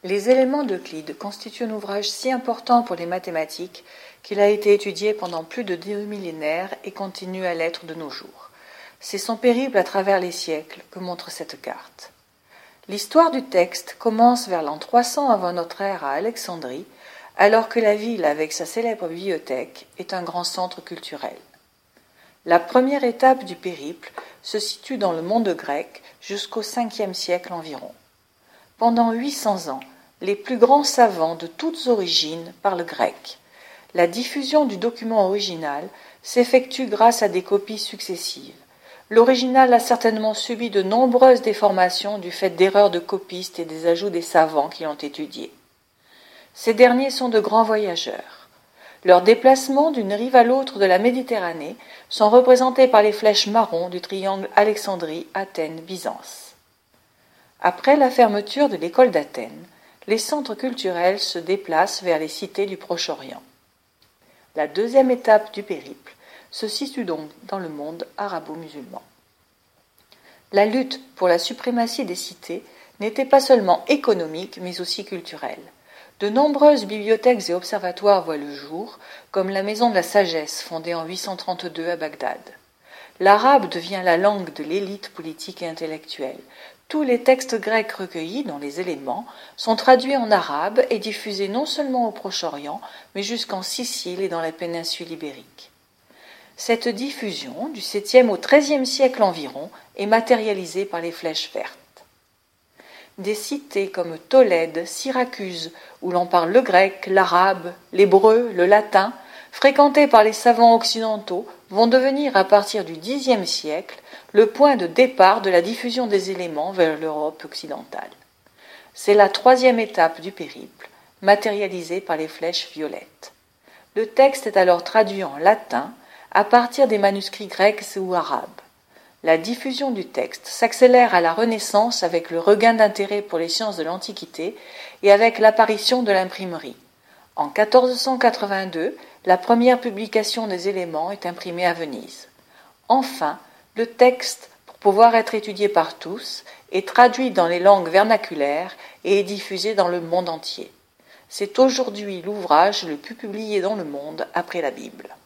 Les éléments d'Euclide constituent un ouvrage si important pour les mathématiques qu'il a été étudié pendant plus de 2 millénaires et continue à l'être de nos jours. C'est son périple à travers les siècles que montre cette carte. L'histoire du texte commence vers l'an 300 avant notre ère à Alexandrie, alors que la ville, avec sa célèbre bibliothèque, est un grand centre culturel. La première étape du périple se situe dans le monde grec jusqu'au 5e siècle environ. Pendant 800 ans, les plus grands savants de toutes origines parlent grec. La diffusion du document original s'effectue grâce à des copies successives. L'original a certainement subi de nombreuses déformations du fait d'erreurs de copistes et des ajouts des savants qui l'ont étudié. Ces derniers sont de grands voyageurs. Leurs déplacements d'une rive à l'autre de la Méditerranée sont représentés par les flèches marron du triangle Alexandrie-Athènes-Byzance. Après la fermeture de l'école d'Athènes, les centres culturels se déplacent vers les cités du Proche-Orient. La deuxième étape du périple se situe donc dans le monde arabo-musulman. La lutte pour la suprématie des cités n'était pas seulement économique, mais aussi culturelle. De nombreuses bibliothèques et observatoires voient le jour, comme la Maison de la Sagesse, fondée en 832 à Bagdad. L'arabe devient la langue de l'élite politique et intellectuelle. Tous les textes grecs recueillis dans les éléments sont traduits en arabe et diffusés non seulement au Proche-Orient, mais jusqu'en Sicile et dans la péninsule ibérique. Cette diffusion, du 7e au 13e siècle environ, est matérialisée par les flèches vertes. Des cités comme Tolède, Syracuse, où l'on parle le grec, l'arabe, l'hébreu, le latin, fréquentées par les savants occidentaux, vont devenir à partir du Xe siècle le point de départ de la diffusion des éléments vers l'Europe occidentale. C'est la troisième étape du périple, matérialisée par les flèches violettes. Le texte est alors traduit en latin à partir des manuscrits grecs ou arabes. La diffusion du texte s'accélère à la Renaissance avec le regain d'intérêt pour les sciences de l'Antiquité et avec l'apparition de l'imprimerie. En 1482, la première publication des éléments est imprimée à Venise. Enfin, le texte, pour pouvoir être étudié par tous, est traduit dans les langues vernaculaires et est diffusé dans le monde entier. C'est aujourd'hui l'ouvrage le plus publié dans le monde après la Bible.